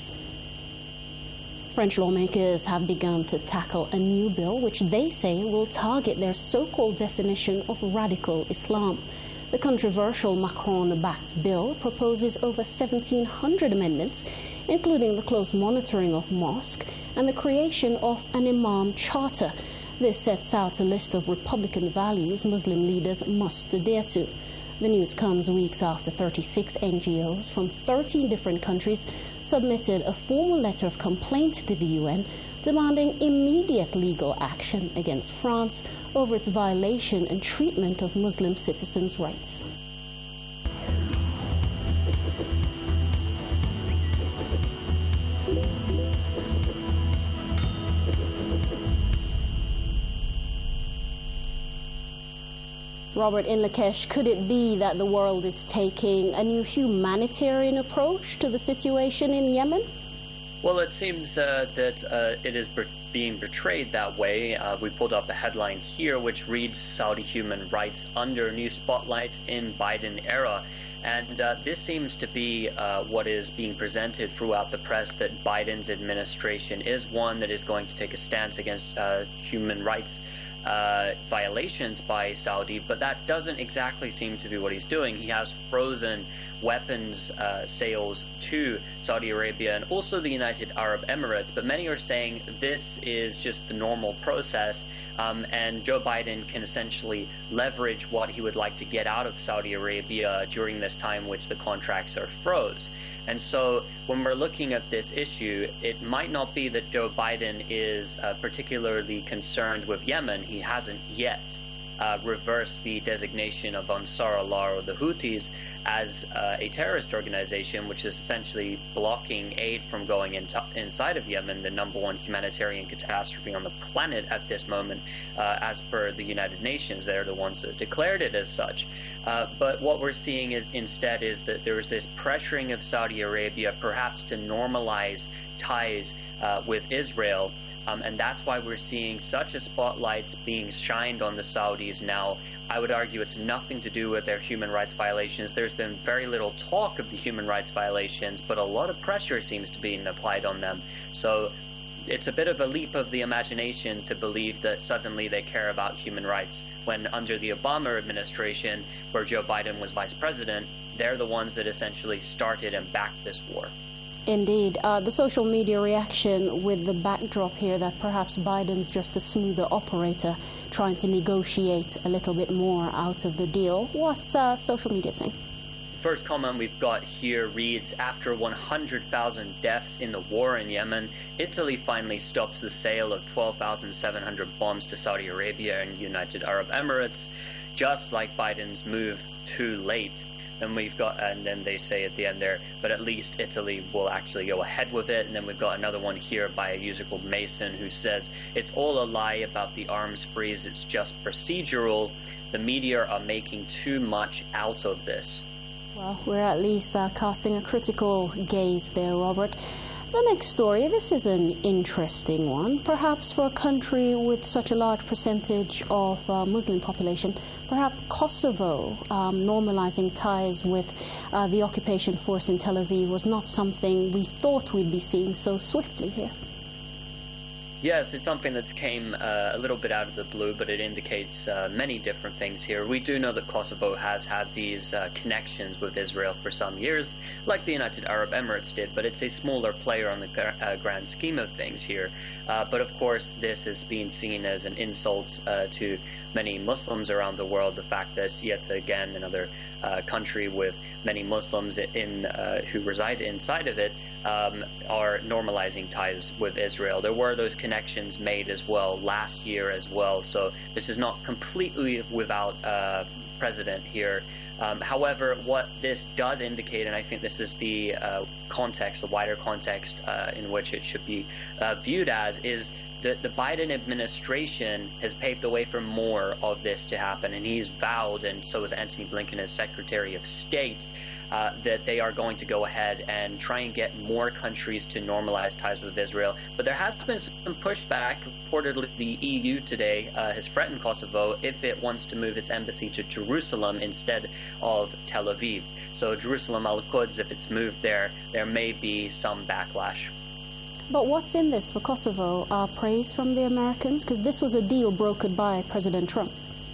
French lawmakers have begun to tackle a new bill which they say will target their so-called definition of radical Islam. The controversial Macron-backed bill proposes over seventeen hundred amendments, including the close monitoring of mosques and the creation of an imam charter. This sets out a list of Republican values Muslim leaders must adhere to. The news comes weeks after thirty-six N G Os from thirteen different countries submitted a formal letter of complaint to the U N demanding immediate legal action against France over its violation and treatment of Muslim citizens' rights. Robert, in Lakesh, could it be that the world is taking a new humanitarian approach to the situation in Yemen? Well, it seems uh, that uh, it is being portrayed that way. Uh, we pulled up a headline here which reads Saudi human rights under new spotlight in Biden era. And uh, this seems to be uh, what is being presented throughout the press, that Biden's administration is one that is going to take a stance against uh, human rights Uh, violations by Saudi, but that doesn't exactly seem to be what he's doing. He has frozen weapons uh, sales to Saudi Arabia and also the United Arab Emirates, but many are saying this is just the normal process, um, and Joe Biden can essentially leverage what he would like to get out of Saudi Arabia during this time which the contracts are froze. And so when we're looking at this issue, it might not be that Joe Biden is uh, particularly concerned with Yemen. He hasn't yet uh, reversed the designation of Ansar Allah or the Houthis as uh, a terrorist organization, which is essentially blocking aid from going into, inside of Yemen, the number one humanitarian catastrophe on the planet at this moment, uh, as per the United Nations. They're the ones that declared it as such. Uh, but what we're seeing is instead is that there's this pressuring of Saudi Arabia perhaps to normalize ties uh, with Israel, Um, and that's why we're seeing such a spotlight being shined on the Saudis now. I would argue it's nothing to do with their human rights violations. There's been very little talk of the human rights violations, but a lot of pressure seems to be applied on them. So it's a bit of a leap of the imagination to believe that suddenly they care about human rights, when under the Obama administration, where Joe Biden was vice president, they're the ones that essentially started and backed this war. Indeed. Uh, the social media reaction with the backdrop here that perhaps Biden's just a smoother operator trying to negotiate a little bit more out of the deal. What's uh, social media saying? First comment we've got here reads, after one hundred thousand deaths in the war in Yemen, Italy finally stops the sale of twelve thousand seven hundred bombs to Saudi Arabia and United Arab Emirates, just like Biden's move too late. And we've got, and then they say at the end there, but at least Italy will actually go ahead with it. And then we've got another one here by a user called Mason who says, it's all a lie about the arms freeze, it's just procedural. The media are making too much out of this. Well, we're at least uh, casting a critical gaze there, Robert. The next story, this is an interesting one, perhaps for a country with such a large percentage of uh, Muslim population. Perhaps Kosovo um, normalizing ties with uh, the occupation force in Tel Aviv was not something we thought we'd be seeing so swiftly here. Yes, it's something that's came uh, a little bit out of the blue, but it indicates uh, many different things here. We do know that Kosovo has had these uh, connections with Israel for some years, like the United Arab Emirates did, but it's a smaller player on the gra- uh, grand scheme of things here. Uh, but of course, this is being seen as an insult uh, to many Muslims around the world, the fact that yet again another uh, country with many Muslims in uh, who reside inside of it um, are normalizing ties with Israel. There were those connections made as well last year as well, so this is not completely without uh, precedent here. Um, however, what this does indicate, and I think this is the uh, context, the wider context uh, in which it should be uh, viewed as, is that the Biden administration has paved the way for more of this to happen, and he's vowed, and so is Antony Blinken as Secretary of State, uh, that they are going to go ahead and try and get more countries to normalize ties with Israel. But there has been some pushback. Reportedly, the E U today uh, has threatened Kosovo if it wants to move its embassy to Jerusalem instead of Tel Aviv. So Jerusalem al-Quds, if it's moved there, there may be some backlash. But what's in this for Kosovo? Uh, praise from the Americans? Because this was a deal brokered by President Trump.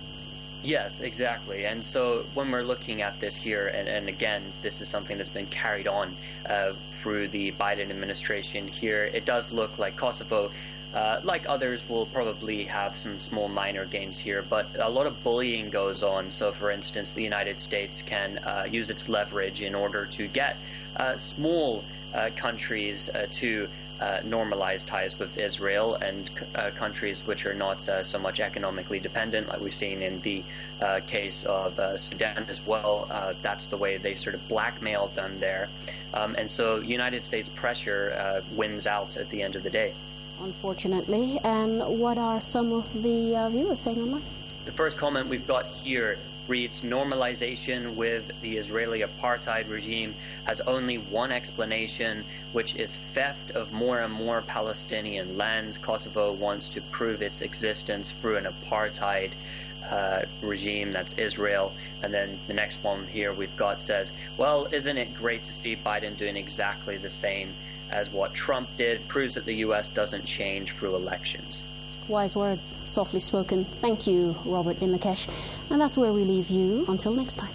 Yes, exactly. And so when we're looking at this here, and, and again, this is something that's been carried on uh, through the Biden administration here, it does look like Kosovo, uh, like others, will probably have some small minor gains here, but a lot of bullying goes on. So, for instance, the United States can uh, use its leverage in order to get uh, small uh, countries uh, to Uh, normalize ties with Israel, and uh, countries which are not uh, so much economically dependent, like we've seen in the uh, case of uh, Sudan as well. Uh, that's the way they sort of blackmailed them there. Um, and so United States pressure uh, wins out at the end of the day. Unfortunately. And what are some of the uh, viewers saying online? The first comment we've got here reads, normalization with the Israeli apartheid regime has only one explanation, which is theft of more and more Palestinian lands. Kosovo wants to prove its existence through an apartheid uh, regime, that's Israel. And then the next one here we've got says, well, isn't it great to see Biden doing exactly the same as what Trump did? Proves that the U S doesn't change through elections. Wise words, softly spoken. Thank you, Robert Inlakesh. And that's where we leave you. Until next time.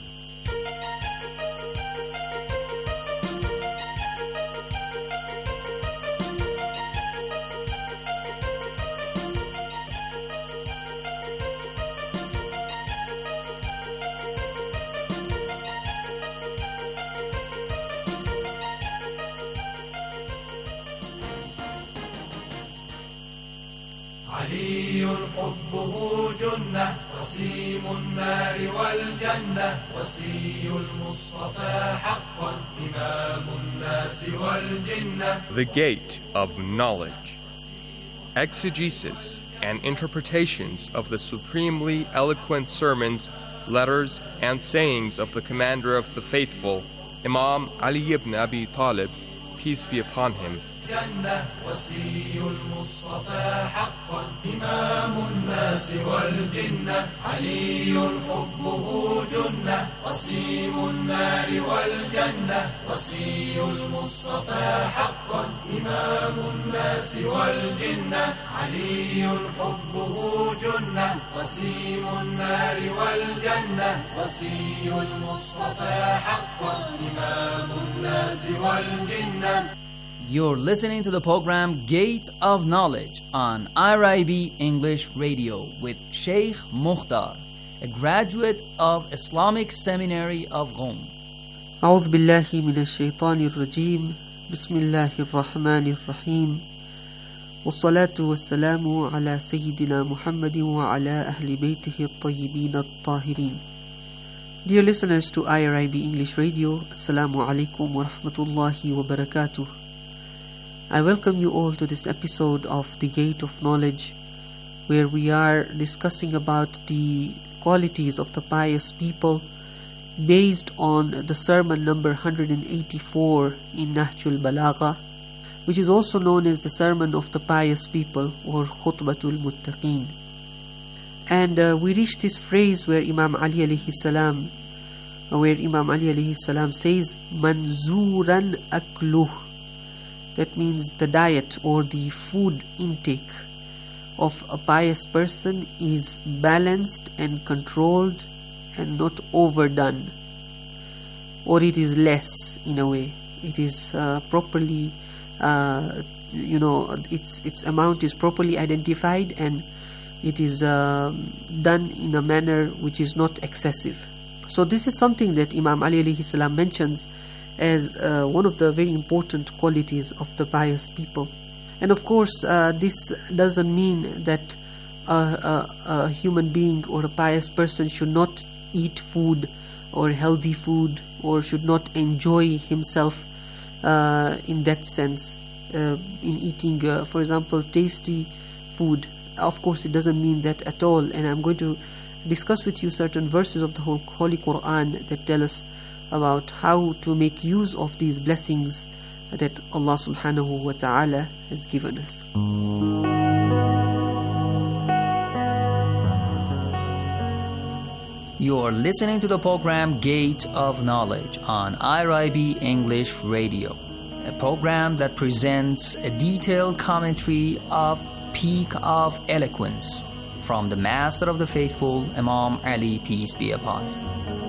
علي حبه جنة وسيم النار والجنة وسي المصطفى حقا إمام الناس والجنة. The Gate of Knowledge. Exegesis and interpretations of the supremely eloquent sermons, letters, and sayings of the commander of the faithful, Imam Ali ibn Abi Talib, peace be upon him, والجنة وسي المصطفى حقا إمام الناس والجنة علي حبه جنة قسيم النار والجنة وسي المصطفى حقا إمام الناس والجنة علي حبه جنة قسيم النار والجنة وسي المصطفى حقا إمام الناس والجنة. You're listening to the program Gate of Knowledge on I R I B English Radio with Sheikh Mukhtar, a graduate of Islamic Seminary of Qom. أعوذ بالله من الشيطان الرجيم بسم الله الرحمن الرحيم والصلاة والسلام على سيدنا محمد وعلى أهل بيته الطيبين الطاهرين. Dear listeners to I R I B English Radio, Assalamu alaikum wa rahmatullahi wa barakatuh. I welcome you all to this episode of The Gate of Knowledge, where we are discussing about the qualities of the pious people based on the sermon number one hundred eighty-four in Nahjul Balagha, which is also known as the Sermon of the Pious People or Khutbatul Muttaqeen. And uh, we reach this phrase where Imam Ali alayhi salam, where Imam Ali alayhi salam says, Manzuran akluh. That means the diet or the food intake of a pious person is balanced and controlled and not overdone, or it is less in a way. It is uh, properly, uh, you know, its its amount is properly identified and it is uh, done in a manner which is not excessive. So this is something that Imam Ali alayhi salam mentions as uh, one of the very important qualities of the pious people. And of course, uh, this doesn't mean that a, a, a human being or a pious person should not eat food or healthy food or should not enjoy himself uh, in that sense, uh, in eating, uh, for example, tasty food. Of course, it doesn't mean that at all, and I'm going to discuss with you certain verses of the Holy Quran that tell us about how to make use of these blessings that Allah subhanahu wa ta'ala has given us. You're listening to the program Gate of Knowledge on I R I B English Radio, a program that presents a detailed commentary of Peak of Eloquence from the Master of the Faithful, Imam Ali, peace be upon him.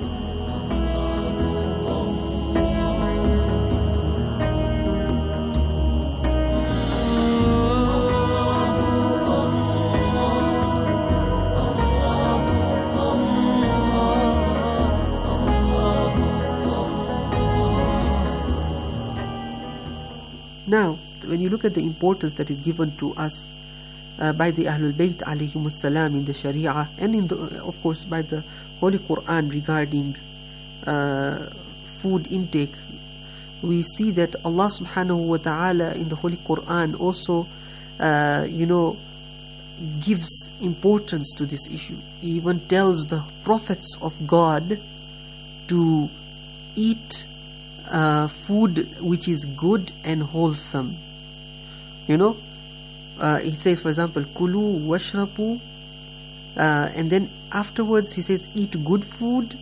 Now, when you look at the importance that is given to us uh, by the Ahlul Bayt alayhimus salam in the Sharia and in the, of course, by the Holy Quran regarding uh, food intake, we see that Allah subhanahu wa ta'ala in the Holy Quran also, uh, you know, gives importance to this issue. He even tells the prophets of God to eat Uh, food which is good and wholesome. You know, uh, he says, for example, kulu washrabu, uh, and then afterwards he says, eat good food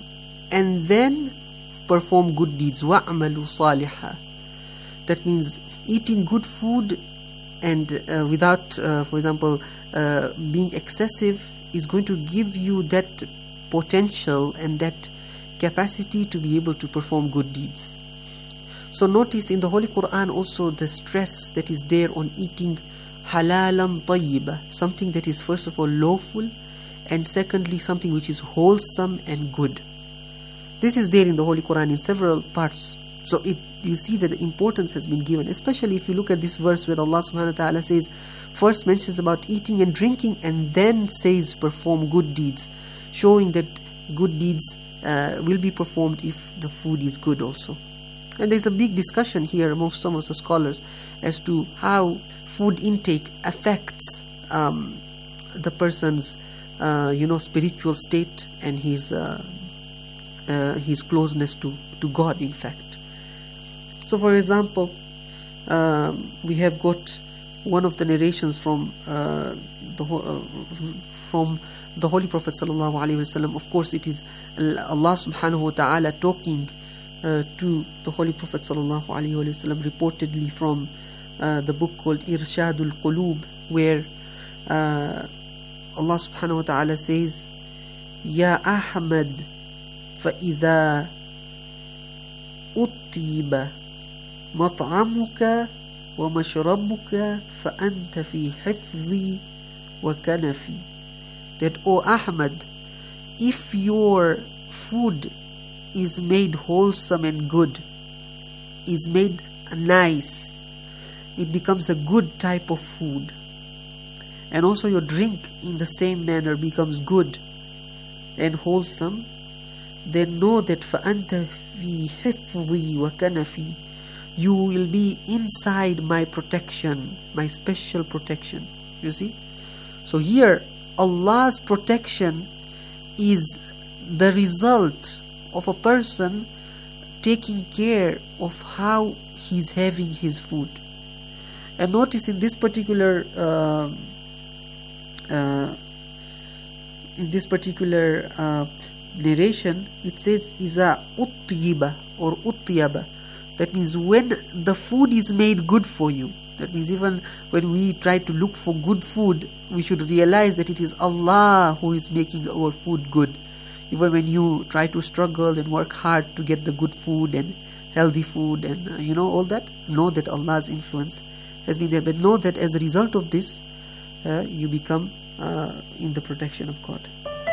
and then perform good deeds. Wa'amalu salihah. That means eating good food and uh, without, uh, for example, uh, being excessive is going to give you that potential and that capacity to be able to perform good deeds. So notice in the Holy Quran also the stress that is there on eating halalan tayyiba, something that is first of all lawful, and secondly something which is wholesome and good. This is there in the Holy Quran in several parts. So it, you see that the importance has been given, especially if you look at this verse where Allah subhanahu wa ta'ala says, first mentions about eating and drinking and then says perform good deeds, showing that good deeds uh, will be performed if the food is good also. And there's a big discussion here amongst some of the scholars as to how food intake affects um, the person's uh, you know spiritual state and his uh, uh, his closeness to, to God, in fact. So for example, um, we have got one of the narrations from uh, the uh, from the Holy Prophet sallallahu alaihi wasallam. Of course, it is Allah subhanahu wa ta'ala talking uh, to the Holy Prophet sallallahu alaihi wasallam, reportedly from uh, the book called Irshadul Qulub, where uh, Allah subhanahu wa ta'ala says, Ya Ahmad, فإذا أطيب مطعمك ومشربك فأنت في حفظي وكنفي. That, O Ahmad, if your food is made wholesome and good, is made nice, it becomes a good type of food, and also your drink in the same manner becomes good and wholesome, then know that فَأَنْتَ فِي حِفْظِي وَكَنَفِي, you will be inside my protection, my special protection. You see? So here, Allah's protection is the result of a person taking care of how he's having his food. And notice in this particular uh, uh, in this particular uh, narration, it says iza utyiba or utyaba. That means when the food is made good for you. That means even when we try to look for good food, we should realize that it is Allah who is making our food good. Even when you try to struggle and work hard to get the good food and healthy food and uh, you know all that, know that Allah's influence has been there. But know that as a result of this, uh, you become uh, in the protection of God.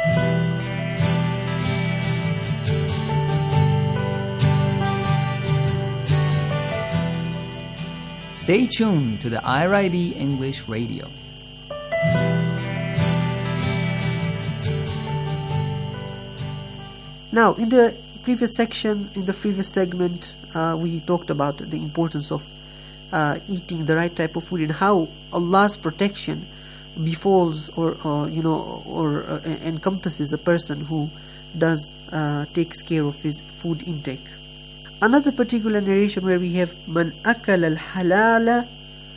Stay tuned to the I R I B English Radio. Now, in the previous section, in the previous segment, uh, we talked about the importance of uh, eating the right type of food and how Allah's protection befalls or, or you know or uh, encompasses a person who does uh, takes care of his food intake. Another particular narration where we have Man akala al-halala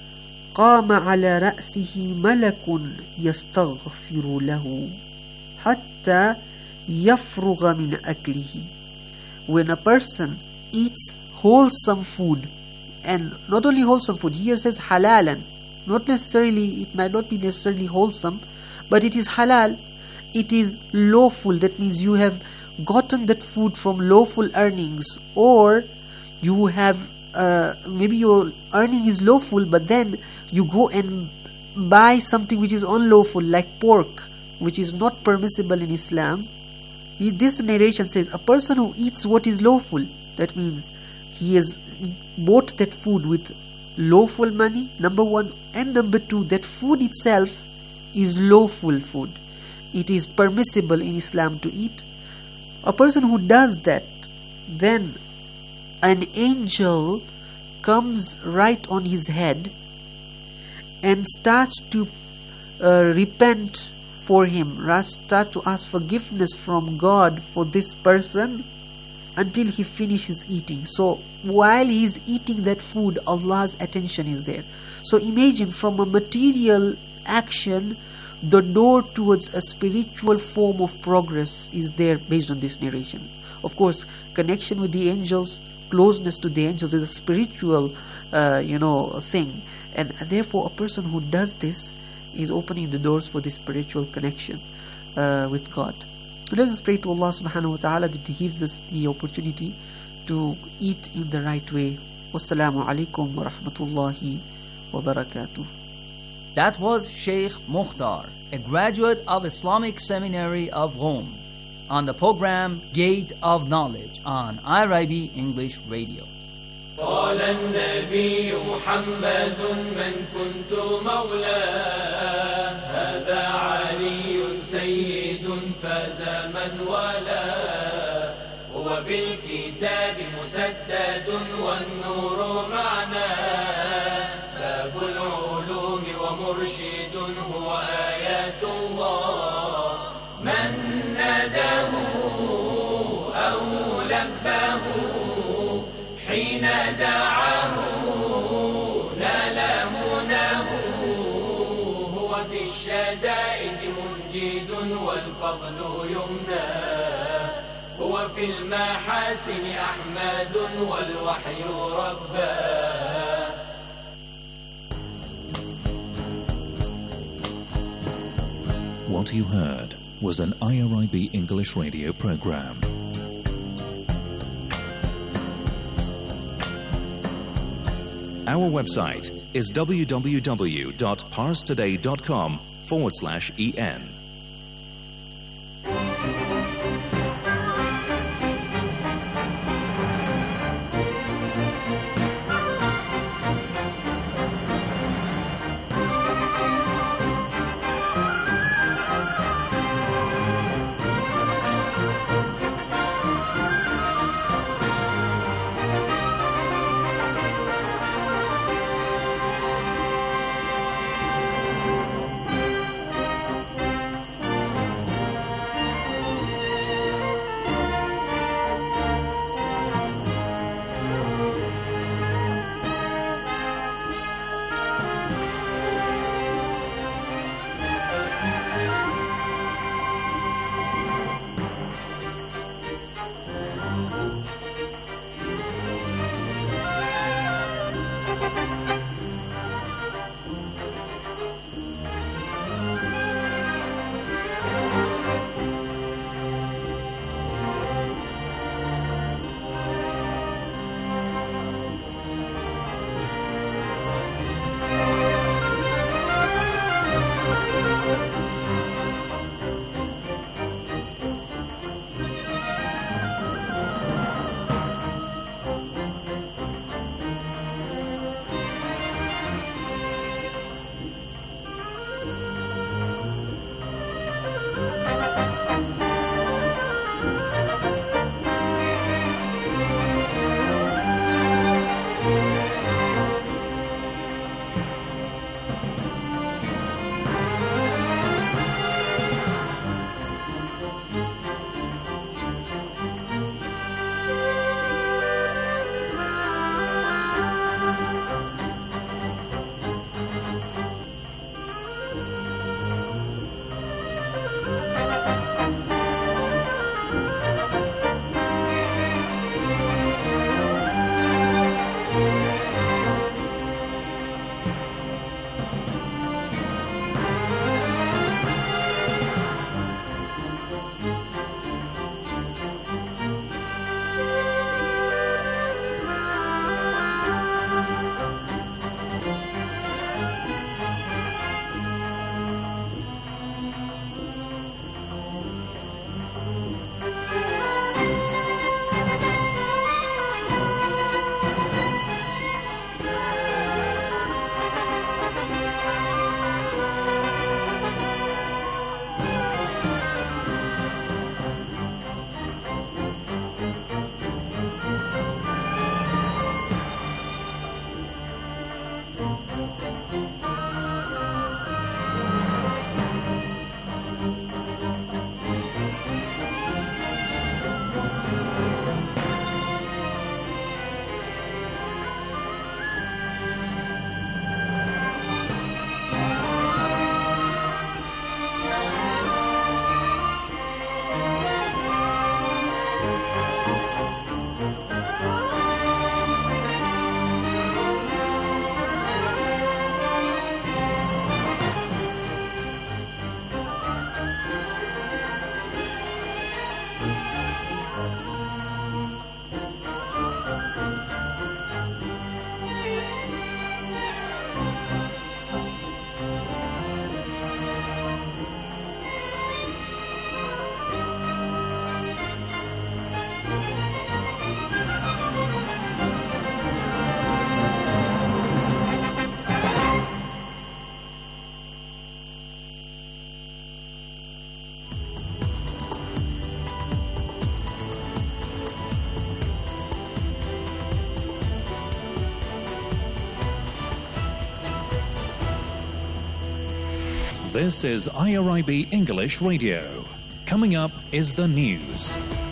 qama ala ra'sihi malakun yastaghfiru lahu hatta yafrugha min aklihi. When a person eats wholesome food, and not only wholesome food, here says halalan, not necessarily, it might not be necessarily wholesome, but it is halal, it is lawful. That means you have gotten that food from lawful earnings, or you have uh, maybe your earning is lawful, but then you go and buy something which is unlawful, like pork, which is not permissible in Islam. This narration says a person who eats what is lawful, that means he has bought that food with lawful money, number one, and number two, that food itself is lawful food. It is permissible in Islam to eat. A person who does that, then an angel comes right on his head and starts to uh, repent for him, start to ask forgiveness from God for this person until he finishes eating. So while he's eating that food, Allah's attention is there. So imagine, from a material action, the door towards a spiritual form of progress is there based on this narration. Of course, connection with the angels, closeness to the angels is a spiritual uh, you know thing, and therefore a person who does this is opening the doors for this spiritual connection uh, with God. Let us pray to Allah subhanahu wa ta'ala that He gives us the opportunity to eat in the right way. Wassalamu alaikum wa rahmatullahi wa barakatuh. That was Sheikh Mukhtar, a graduate of Islamic Seminary of Rome, on the program Gate of Knowledge on I R I B English Radio. قال النبي محمد من كنت مولاه هذا علي سيد فاز من والاه هو بالكتاب مسدد والنور معناه باب العلوم ومرشد هو آيات الله من ناداه أو لباه حين دعاه وفي المحاسن أحمد والوحي رباه. What you heard was an I R I B English radio program. Our website is www.parstoday.com forward slash en. This is I R I B English Radio. Coming up is the news.